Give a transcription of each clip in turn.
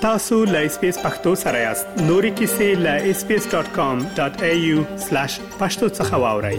tasu.lspacepakhtosarayast nori kisi.lspace.com.au/pakhtosakhawauri.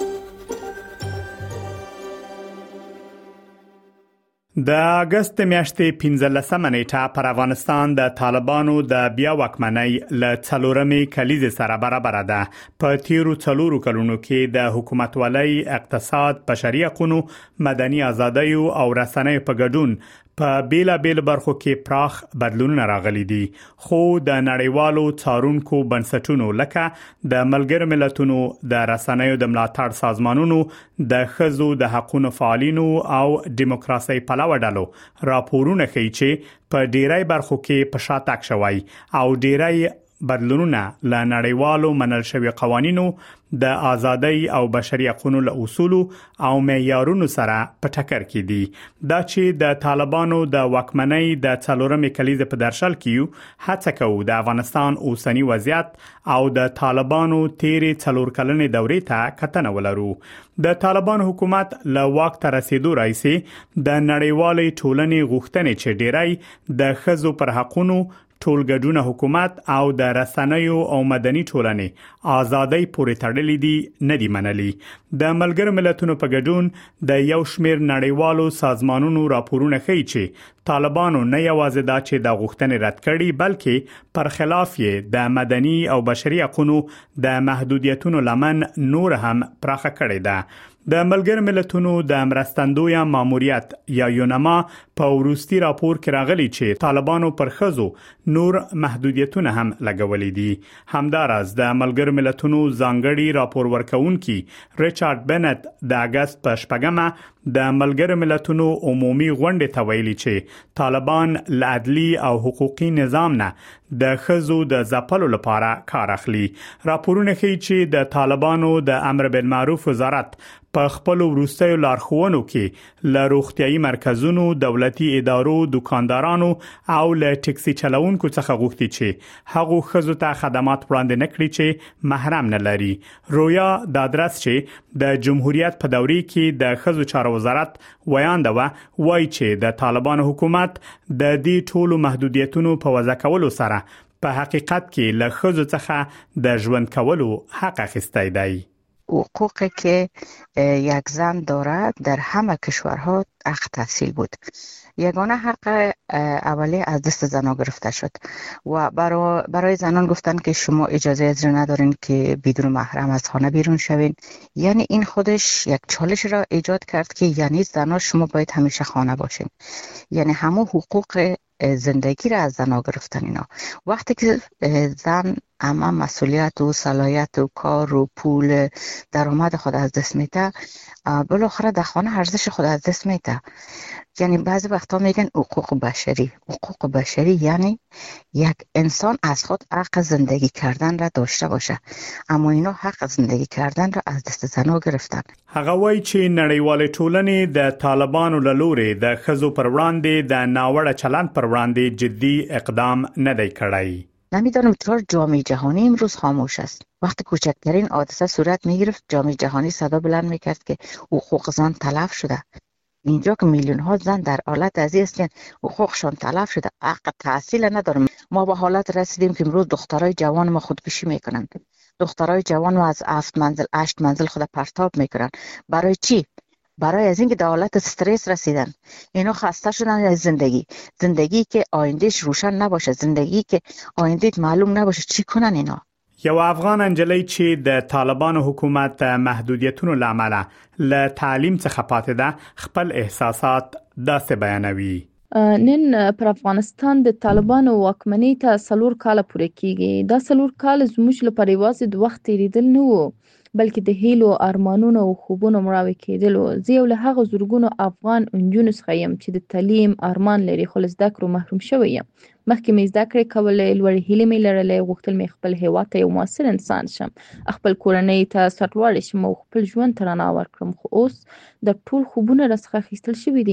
د اگست میاشتې 15 نیټه پر افغانستان د طالبانو د بیا واکمنۍ ل څلورمې کلیزې سره برابر ده. په تیرو څلورو کلونو کې د حکومت ولای اقتصاد، بشري حقوقو، مدني ازادۍ او رسنۍ په ګډون په بیل برخو کې پراخ بدلونونه راغلي دي، خو د نړیوالو څارونکو بنسټونو لکه د ملګرو ملتونو د رسنیو د ملاتړ سازمانونو، د ښځو د حقوقو فعالینو او دیموکراسي پلوه ډلو راپورونه ښیي چې په ډیری برخو کې په شاتګ شوی او ډیری بدلونونه له نړیوالو منل شوی قوانینو، د ازادۍ او بشري حقوقو له اصول او معیارونو سره په ټکر کې دي. دا چې د طالبانو د واکمنۍ د څلورمې کلیزې په درشل کې هڅه کوي د افغانستان اوسنی وضعیت او د طالبانو تیرې څلور کلنې دورې ته کتنه ولرو. د طالبان حکومت له واک ته رسیدو راځي د نړیوالې ټولنې غوښتنې چې ډیری د ښځو پر حقوقو، ټولګډونه حکومت او د رسنیو او مدني ټولنې ازادۍ پورې تړلې دي نه دی منلي. د ملګرو ملتونو په ګډون د یو شمېر نړیوالو سازمانونو راپورونه ښیي چې طالبانو نه یوازې دا چې د غوښتنې رد کړي، بلکې پر خلاف یې د مدني او بشري حقوقو د محدودیتونو لمن نور هم پراخه کړې ده. د ملګرو ملتونو د مرستندوی ماموریت یا یونما په وروستي راپور کې راغلي چې طالبانو پر ښځو نور محدودیتونه هم لګولې دي. همدارس د ملګرو ملتونو ځانګړي راپور ورکونکي ریچارډ بنت د اگست په 8مه د ملګرو ملتونو عمومي غونډې ته ویلي چې طالبان له عدلي او حقوقي نظام نه د ښځو د ځپلو لپاره کار اخلي. راپورونه ښیي چې د طالبانو د امر بالمعروف وزارت په خپل وروستیو لارښوونو کې له روغتيایي مرکزونو، دولتي ادارو، دکاندارانو او له ټکسي چلوونکو څخه غوښتي چې هغه ښځو ته خدمات وړاندې نکړي چې محرم نه لري. رویا د ادرس چې د جمهوریت په دورې کې د ښځو چارو وزارت وایي چې د طالبانو حکومت د دې ټولو محدودیتونو په وضع کولو سره په حقیقت کې له ښځو څخه د ژوند کولو حق اخیستی دی. حقوقی که یک زن دارد در همه کشورها حق تحصیل بود. یگانه حق اولی از دست زنان گرفته شد و برای زنان گفتن که شما اجازه اجرا ندارین که بدون محرم از خانه بیرون شوین. یعنی این خودش یک چالش را ایجاد کرد که یعنی زنان شما باید همیشه خانه باشین. یعنی همه حقوق زندگی را از زنها گرفتن اینا. وقتی که زن اما مسئولیت و صلاحیت و کار و پول درآمد خود از دست میده، بالاخره در خانه ارزش خود از دست میده. یعنی بعضی وقتا میگن حقوق بشری یعنی یک انسان از خود حق زندگی کردن را داشته باشه، اما اینا حق زندگی کردن را از دست زنها گرفتن. هغه وایي چې نړیوال ټولنې د طالبانو له لوري د ښځو پر وړاندې د ناوړه چلند پر وړاندې جدي اقدام نه دی کړی. نمیدانم چرا جامعه جهانی امروز خاموش است. وقتی کوچکترین حادثه صورت میگرفت جامعه جهانی صدا بلند میکرد که حقوق زن تلف شده. اینجا که میلیون ها زن در حالت ازی هستند حقوقشان تلف شده، حق تحصیل ندارم. ما به حالت رسیدیم که امروز دخترای جوان ما خودکشی میکنند. دخترای جوان ما از 7 منزل 8 منزل خود پرتاب میکنند. برای چی؟ برای از اینکه در حالت استرس رسیدن. اینا خسته شدن از زندگی که آیندهش روشن نباشه، زندگی که آینده معلوم نباشه، چی کنن اینا؟ یو افغان انجلی چې د طالبانو حکومت محدودیتونو لامل له تعلیم څخه پاتې ده خپل احساسات داسې بیانوي. نن پر افغانستان د طالبانو واکمنۍ ته 4 کال پوره کیږي. دا 4 کال زموږ لپاره یوازې د وخت تیریدل نه وو، بلکې د هیلو، ارمانونو او خوبونو مړاوې کېدل. زه یو له هغه زورګونو افغان نجونو څخه یم چې د تعلیم ارمان لري خو له زده کړو محروم شوی یم. مخکې مې زده کړې کولې، لوړې هیلې مې لرلې، غوښتل مې خپل هیواد ته یو مؤثر انسان شم، خپل کورنۍ ته سرلوړی شم او خپل ژوند ته رڼا ورکړم. خو اوس د ټول خوبونه راڅخه اخیستل شوي دي.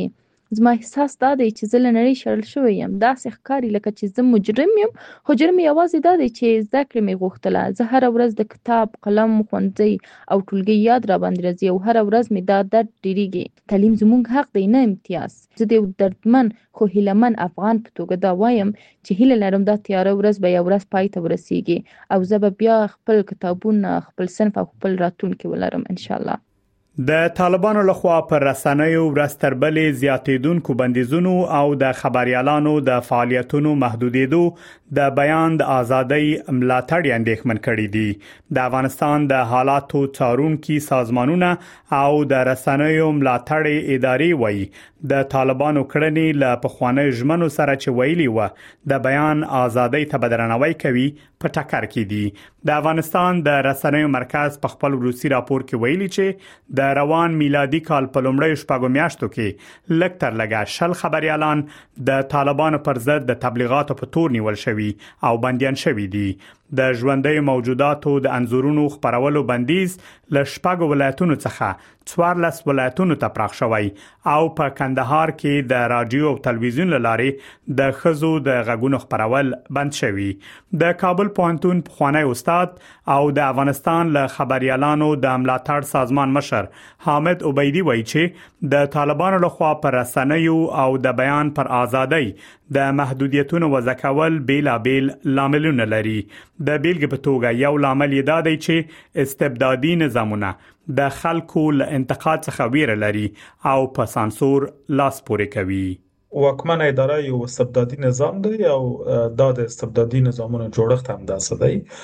زما احساس دا دی چې زه له نړۍ شړل شوی یم. داسې ښکاري لکه چې زه مجرم یم، خو جرم یوازې دا دی چې زده کړې مې غوښتله. زه هره ورځ د کتاب، قلم، ښوونځي او ټولګي یاد را باندې راځي او هره ورځ مې دا درد ډېرېږي. تعلیم زموږ حق دی، نه امتیاز. زه د یو دردمن خو هیلهمن افغان په توګه دا وایم چې هیله لرم دا تیاره ورځ به یو ورځ پای ته ورسیږي او زه به بیا خپل کتابونه، خپل صنف او خپل راتلونکی ولرم انشاءالله. د طالبانو لخوا پر رسنیو ورځ تر بلې زیاتېدونکو بندیزونو او د خبريالانو د فعالیتونو محدودېدو د بیان د ازادۍ ملاتړ اندېښمن کړي دي. د افغانستان د حالاتو څارونکي سازمانونه او د رسنیو ملاتړ ادارې وایي د طالبانو کړنې له پخوانیو ژمنو سره چې ویلي و د بیان ازادۍ ته درناوی کوي په ټکر کې دي. د افغانستان د رسنیو مرکز په خپل روسي راپور کې ویلي چې د روان میلادي کال په لومړیو شپږو میاشتو کې لږ تر لږه 10 خبريالان د طالبانو پر ضد د تبلیغاتو په تور نیول شوي او بنديان شوي دي. د ژوندۍ موجوداتو د انځورونو خبرولو بندیز له شپږو ولایتونو څخه 14 ولایتونو ته پراخ شوی او په کندهار کې د رادیو او تلویزیون لارې د خزو د غږونو خبرول بند شوی. د کابل پوهنتون پخوانی استاد او د افغانستان له خبريالانو د ملاتړ سازمان مشر حامد عبیدی وایي چې د طالبانو لخوا پر رسنیو او د بیان پر ازادۍ د محدودیتونو وضع کول بیلابیل لاملونه لري. د بیلګې په توګه یو لامل یې دا دی چې استبدادي نظامونه د خلکو له انتقاد څخه ویره لري او په سانسور لاس پورې کوي. واکمن اداره یو استبدادي نظام دی او دا د استبدادي نظامونو جوړښت هم داسې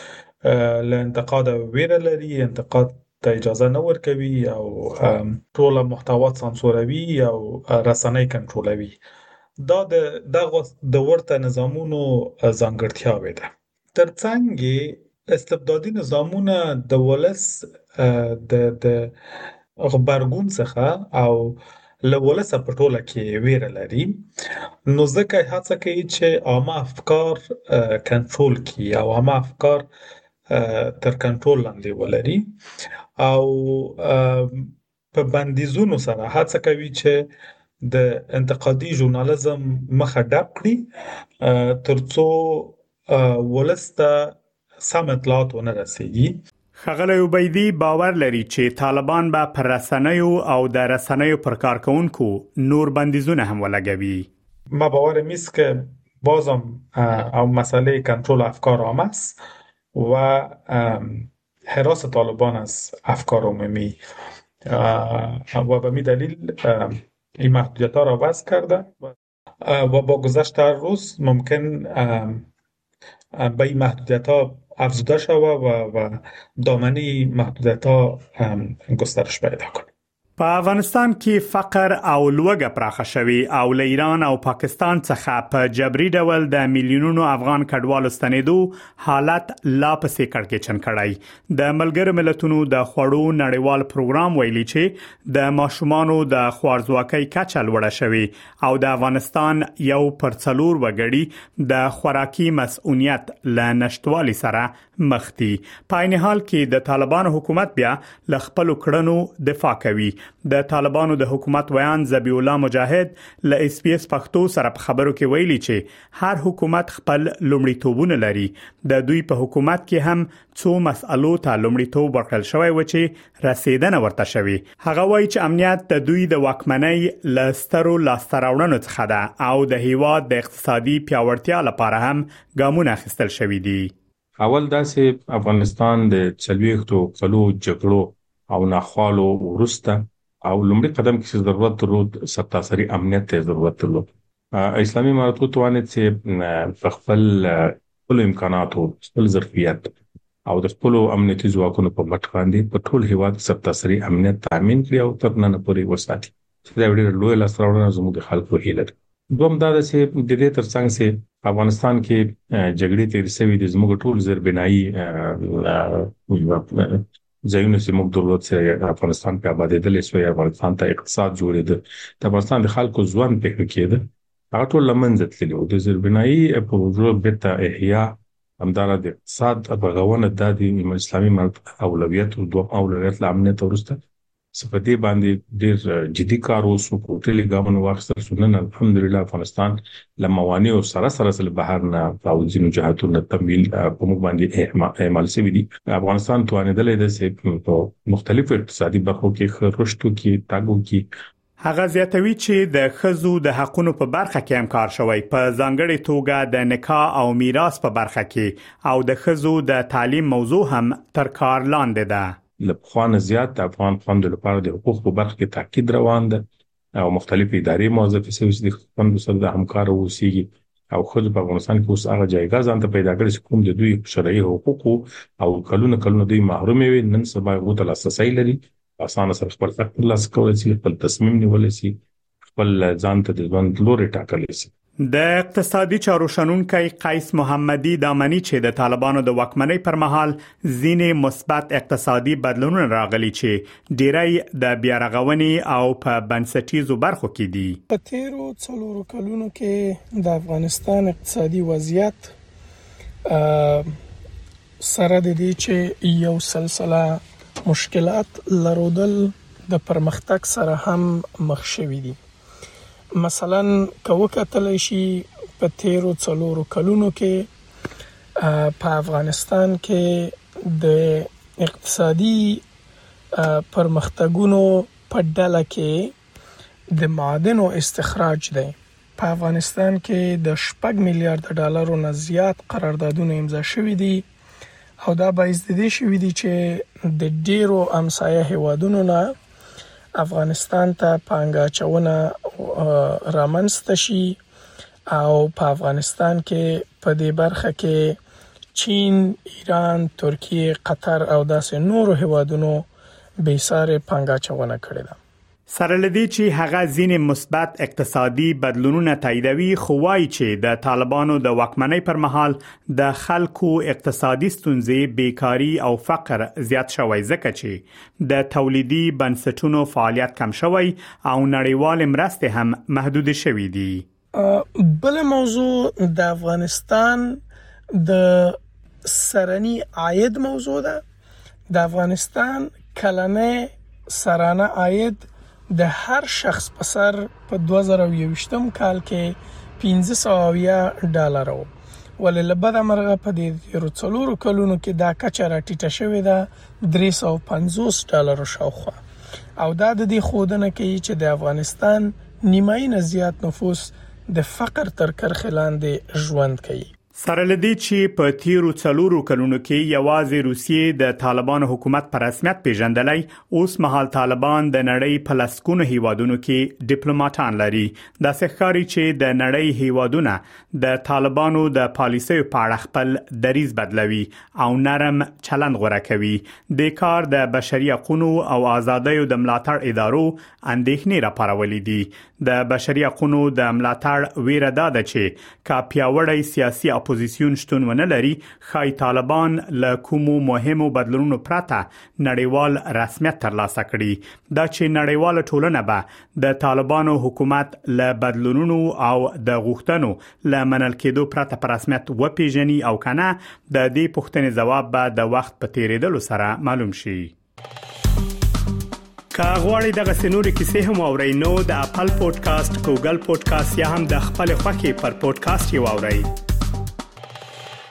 دی. له انتقاد ویره لري، انتقاد ته اجازه نه ورکوي او ټول محتوا سانسوروي او رسنۍ کنټرولوي. دا د ورته نظامونو ځانګړتیاوې ده. ترڅنګ استبدادي نظامونه د ولس د غبرګون څخه او له ولس په ټوله کې ویره لري، نو ځکه هڅه کوي چې عامه افکار کنټرول کړي او عامه افکار تر کنټرول لاندې ولري او په بندیزونو سره هڅه کوي چې د انتقادي ژورنالیزم مخه ډب کړي ترڅو ولسته سم اطلاعات ونه رسیږي. ښاغلی عبیدی باور لري چې طالبان به پر رسنیو او د رسنیو پر کارکونکو نور بندیزونه هم ولګوي. ما باور میست که بازم او مسئله کنترل افکار عام است و حراس طالبان از افکار عمومی و به می دلیل این محدودیت ها را وضع کرده و با گذشت هر روز ممکن به این محدودیت ها افزوده شوه و دامنه محدودیت ها گسترش پیدا کنه. په افغانستان کې فقر او لوږه پراخه شوې او له ایران او پاکستان څخه په جبري ډول د میلیونونو افغان کډوالو ستنېدو حالت لا پسې کړکېچن کړی. د ملګرو ملتونو د خوړو نړیوال پروګرام ویلي چې د ماشومانو د خوارځواکۍ کچه لوړه شوې او د افغانستان 1/4 وګړي د خوراکي مسؤلیت له نشټوالي سره مخ دي. په عین حال کې د طالبانو حکومت بیا ل خپل کړنو دفاع کوي. د طالبانو د حکومت ویان ذبی الله مجاهد له اس پی اس پښتو سره په خبرو کې ویلي چې هر حکومت خپل لومړیتوبونه لري. د دوی په حکومت کې هم څو مسألو ته لومړیتوب ورکړل شوی و چې رسیدنه ورته شوی. هغه وایي چې امنیت د دوی د واکمنۍ له سترو لاستهراوړنو څخه ده او د هیواد د اقتصادي پیاوړتیا لپاره هم ګامونه اخیستل شوي دي. اول داسې افغانستان د 40 کلو جګړو او ناخوالو ورسته او لومړی قدم کې ضرورت درلود سرتاسري امنیت ته ضرورت درلود. اسلامي اماراتو توانید چې خپل امکاناتو، خپل ظرفیت او د خپل امنیتي ځواکونو په مټ باندې په ټول هیواد سرتاسري امنیت تامین کړي او تر نن پورې وساتي. دا ډېر لوی لاسته زموږ د خلکو هیله ده. دوم دا چې د دې ترڅنګ چې افغانستان کې جګړې تیر شوې د زموږ ټول زیربنایي ځایونه چې موږ درلود چې افغانستان په آبادېدل شوی، افغانستان ته اقتصاد جوړېده، د افغانستان د خلکو ځوان په کېده، هغه ټول لمنځه تللی و. د زیربنایي پروژو بیرته احیا همدارا د اقتصاد رغونه د اسلامي اولویت او دوه اولویت له امنیت وروسته سپدې باندې ډېر جدي کار وسو پروتلي ګامن واخستل سنن الحمدلله افغانستان لموانع سره بهر نه فاوزینو جهاتونو تمویل په موږ باندې اعمال سوي دي. افغانستان توانیدل د په مختلفو اقتصادي برخو کې رشد کې تاګو کې. هغه زیاتوي چې د خزو د حقونو په برخه کې هم کار شوی، په ځانګړي توګه د نکاح او میراث په برخه کې او د خزو د تعلیم موضوع هم تر کار لاندې ده. لپخوان زیات د افغان خوندو لپاره د حقوق په برخه کې تاکید روان ده او مختلف ادارې موظفې سوي چې د خوندو سره د همکار اوسېږي او خود په افغانستان کې اوس هغه جایګه ځان ته پیدا کړې چې کوم د دوی شرعي حقوق او کلونه دوی محروم وي، نن سبا غو ته لاسرسي لري، اسانه سره خپل حق ترلاسه کولای شي، خپل تصمیم نیولای شي، خپل ځان ته د ژوند لوري ټاکلی شي. د اقتصادي چارو شنونکی قیس محمدي دامنی چې د طالبانو د واکمنۍ پر مهال ځینې مثبت اقتصادي بدلونونه راغلي چې ډیری د بیارغونې او په بنسټیزو برخو کې دي. په تیرو 4 کلونو کې د افغانستان اقتصادي وضعیت سره د دې چې یو سلسله مشکلات لرودل د پرمختګ سره هم مخ شوي دي. مثلا کوکتل شي په تیرو 4 کلونو کې په افغانستان کې د اقتصادي پرمختګونو په ډله کې د معادنو استخراج دی. په افغانستان کې د 6 میلیارډ ډالرو نه زیات قراردادونه امضا شوي دي او دا باعث د دې شوي دي چې د ډیرو همسایه هیوادونو نه افغانستان ته پانګه اچونه رامنځته شي او په افغانستان کې په دې برخه کې چین، ایران، ترکیه، قطر او داسې نورو هیوادونو بېسارې پانګه اچونه کړې ده. سره لدی چې هغه ځینې مثبت اقتصادي بدلونونه تاییدوي، خو وايي چې د طالبانو د واکمنۍ پر مهال د خلکو اقتصادي ستونزې، بیکاری او فقر زیات شوی ځکه چې د تولیدي بنسټونو فعالیت کم شوی او نړیوال مرستې هم محدود شوي دي. بل موضوع د افغانستان د سرنی عاید موضوع ده. د افغانستان کلنه سرانه عاید د هر شخص په سر په 2021 کال کې $1500 وو، ولې لبد امرغه په دې 4 کلونو کې دا کچه راټیټه شوې ده $350 شاوخوا، او دا د دې خودنه کوي چې د افغانستان نیمایي نه زیات نفوس د فقر تر کرښې لاندې ژوند کوي. سره لدی چې په تیرو 4 کلونو کې یوازې روسیې د طالبانو حکومت په رسمیت پیژندلای، اوس مهال طالبان د نړۍ په لسګونو هیوادونو کې ډیپلوماټان لري. دا ښکاري چې د نړۍ هیوادونه د طالبانو د پالیسیو په اړه خپل دریځ بدلوي او نرم چلند غوره کوي. د کار د بشري حقوقو او ازادیو د ملاتړ ادارو اندېښنې راپارولې دي. د بشري حقوقو د ملاتړ ویره ده چې کا پیاوړی سیاسي اپوزیسیون شتون ونه لري، خای طالبان له کومو مهمو بدلونونو پرته نړیوال رسمیت ترلاسه کړي. دا چې نړیواله ټولنه به د طالبانو حکومت له بدلونونو او د غوښتنو له منل کېدو پرته په رسمیت وپیژني او کنه، د دې پوښتنې ځواب به د وخت په تیریدلو سره معلوم شي. که غواړئ دغه سنوري کیسې هم اورئ نو د خپل پودکاسټ، ګوګل پودکاسټ یا هم د خپل خوښي پر پودکاسټ یو اورئ.